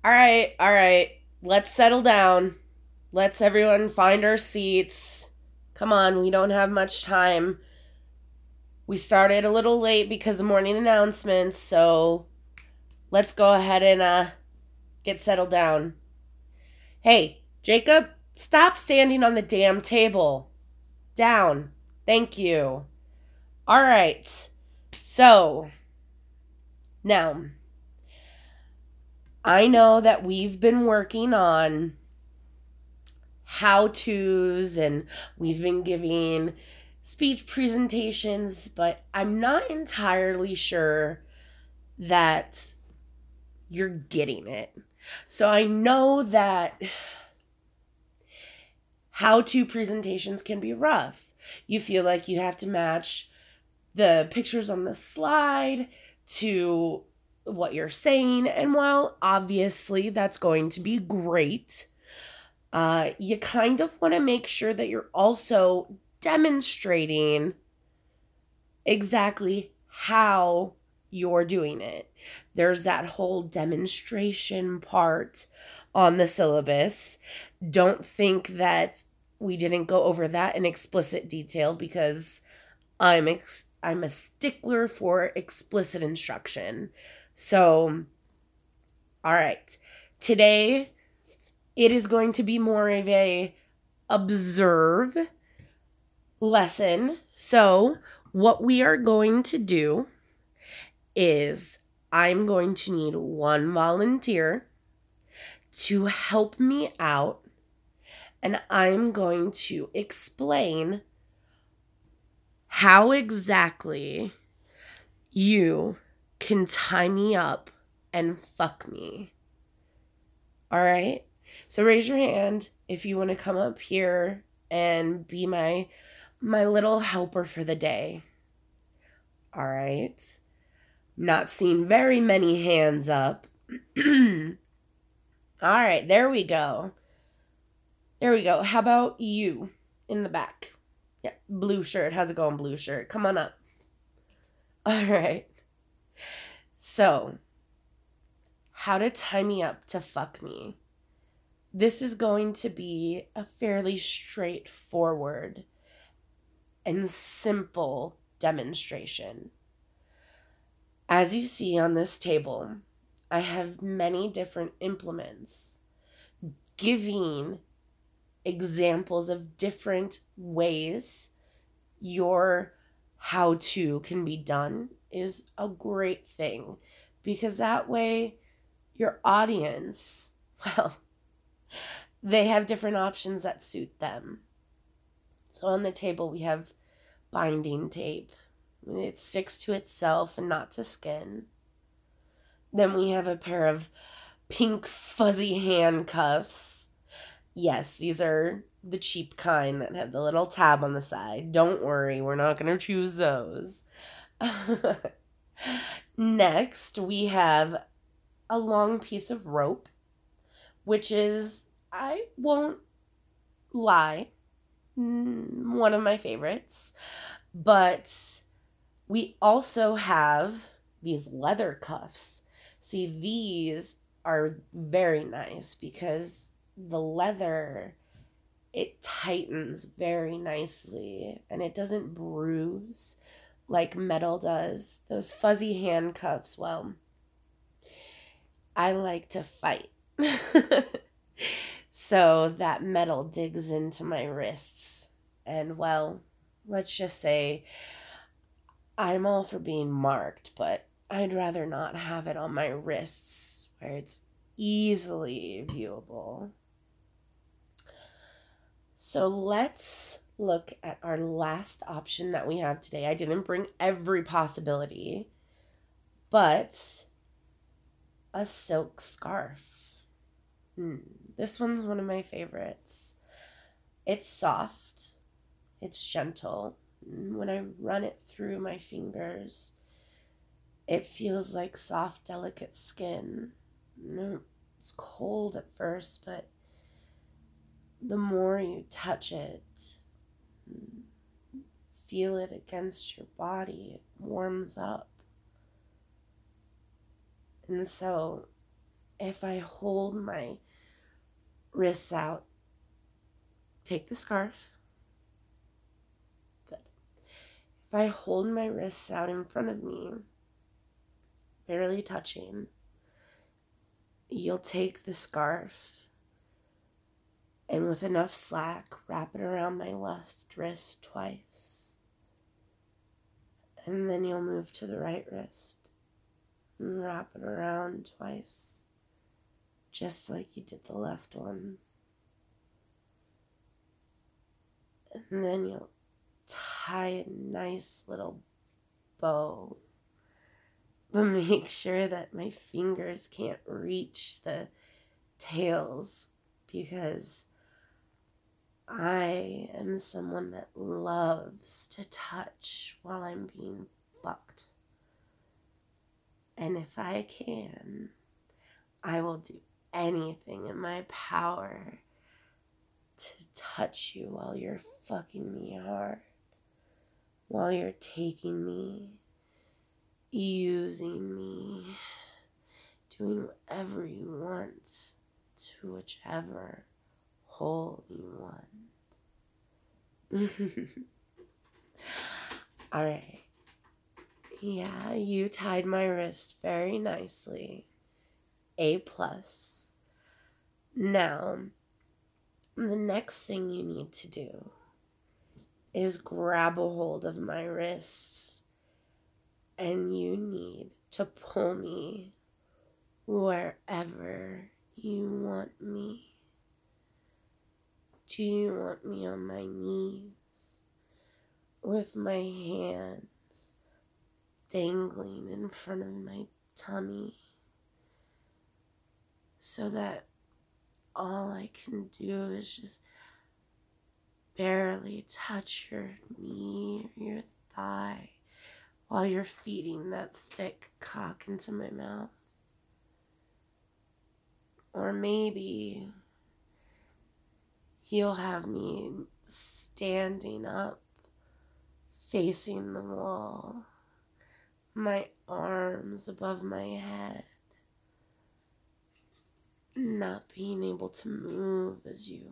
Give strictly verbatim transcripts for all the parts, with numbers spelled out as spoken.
All right, all right. Let's settle down. Let's everyone find our seats. Come on, we don't have much time. We started a little late because of morning announcements, so let's go ahead and uh get settled down. Hey, Jacob, stop standing on the damn table. Down. Thank you. All right. So, now I know that we've been working on how to's and we've been giving speech presentations, but I'm not entirely sure that you're getting it. So I know that how to presentations can be rough. You feel like you have to match the pictures on the slide to what you're saying, and while obviously that's going to be great, Uh, you kind of want to make sure that you're also demonstrating exactly how you're doing it. There's that whole demonstration part on the syllabus. Don't think that we didn't go over that in explicit detail because I'm ex- I'm a stickler for explicit instruction. So, all right. Today it is going to be more of a observe lesson. So, what we are going to do is I'm going to need one volunteer to help me out, and I'm going to explain how exactly you can tie me up and fuck me. All right? So raise your hand if you want to come up here and be my my little helper for the day. All right. Not seeing very many hands up. All right, there we go. There we go. How about you in the back? Yeah, blue shirt. How's it going, blue shirt? Come on up. All right. So, how to tie me up to fuck me. This is going to be a fairly straightforward and simple demonstration. As you see on this table, I have many different implements giving examples of different ways your how to can be done is a great thing because that way your audience, well, they have different options that suit them. So on the table we have binding tape. It sticks to itself and not to skin. Then we have a pair of pink fuzzy handcuffs. Yes, these are the cheap kind that have the little tab on the side. Don't worry, we're not going to choose those. Next, we have a long piece of rope, which is, I won't lie, one of my favorites. But we also have these leather cuffs. See, these are very nice because the leather, it tightens very nicely and it doesn't bruise like metal does. Those fuzzy handcuffs, well, I like to fight. So that metal digs into my wrists. And well, let's just say I'm all for being marked, but I'd rather not have it on my wrists where it's easily viewable. So let's look at our last option that we have today. I didn't bring every possibility, but a silk scarf. Hmm. This one's one of my favorites. It's soft. It's gentle. When I run it through my fingers, it feels like soft, delicate skin. It's cold at first, but the more you touch it, feel it against your body, it warms up. And so if I hold my wrists out, take the scarf. Good. If I hold my wrists out in front of me, barely touching, you'll take the scarf and with enough slack, wrap it around my left wrist twice. And then you'll move to the right wrist and wrap it around twice, just like you did the left one. And then you'll tie a nice little bow, but make sure that my fingers can't reach the tails, because I am someone that loves to touch while I'm being fucked. And if I can, I will do anything in my power to touch you while you're fucking me hard, while you're taking me, using me, doing whatever you want to whichever hole you want. All right. Yeah, you tied my wrist very nicely. A plus. Now, the next thing you need to do is grab a hold of my wrists, and you need to pull me wherever you want me. Do you want me on my knees with my hands dangling in front of my tummy so that all I can do is just barely touch your knee or your thigh while you're feeding that thick cock into my mouth? Or maybe you'll have me standing up, facing the wall, my arms above my head, not being able to move as you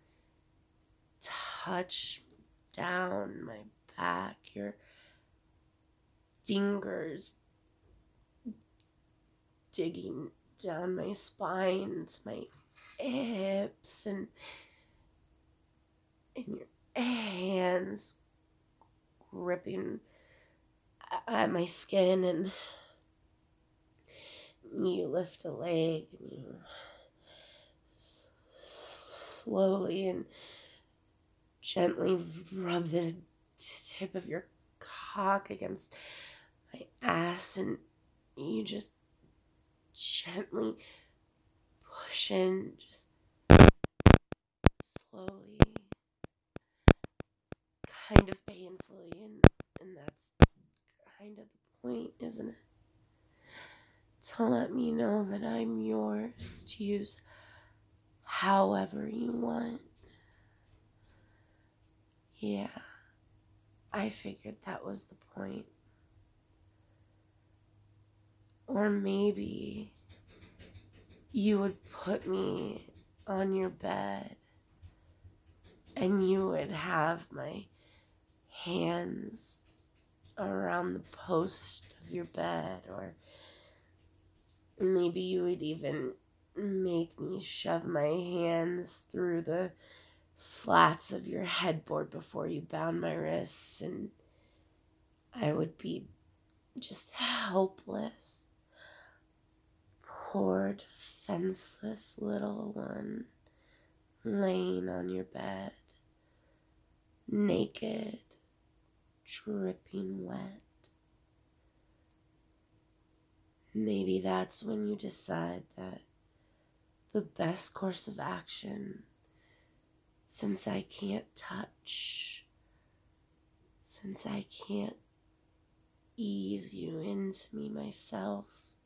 touch down my back, your fingers digging down my spine to my hips, and, and your hands gripping at my skin, and you lift a leg and you s- slowly and gently rub the tip of your cock against my ass, and you just gently push in, just slowly, kind of painfully, and, and that's kind of the point, isn't it? To let me know that I'm yours to use however you want. Yeah, I figured that was the point. Or maybe you would put me on your bed and you would have my hands around the post of your bed, or maybe you would even make me shove my hands through the slats of your headboard before you bound my wrists, and I would be just helpless, poor defenseless little one, laying on your bed, naked, dripping wet. Maybe that's when you decide that the best course of action, since I can't touch, since I can't ease you into me myself,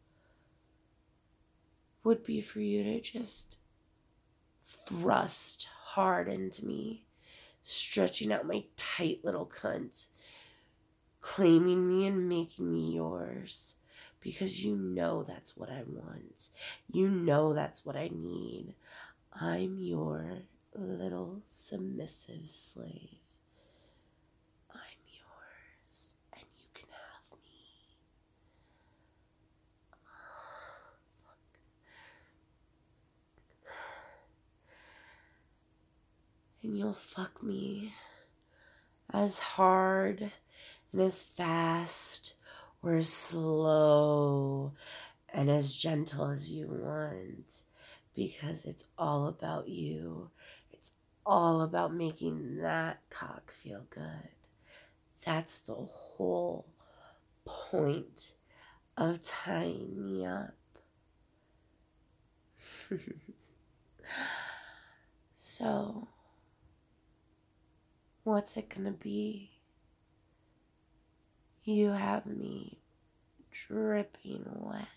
would be for you to just thrust hard into me, stretching out my tight little cunt, claiming me and making me yours, because you know that's what I want. You know that's what I need. I'm your little submissive slave. I'm yours, and you can have me. And you'll fuck me as hard and as fast or as slow and as gentle as you want, because it's all about you. It's all about making that cock feel good. That's the whole point of tying me up. So, what's it gonna be? You have me dripping wet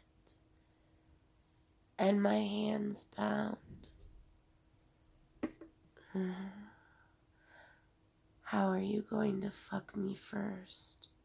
and my hands bound. How are you going to fuck me first?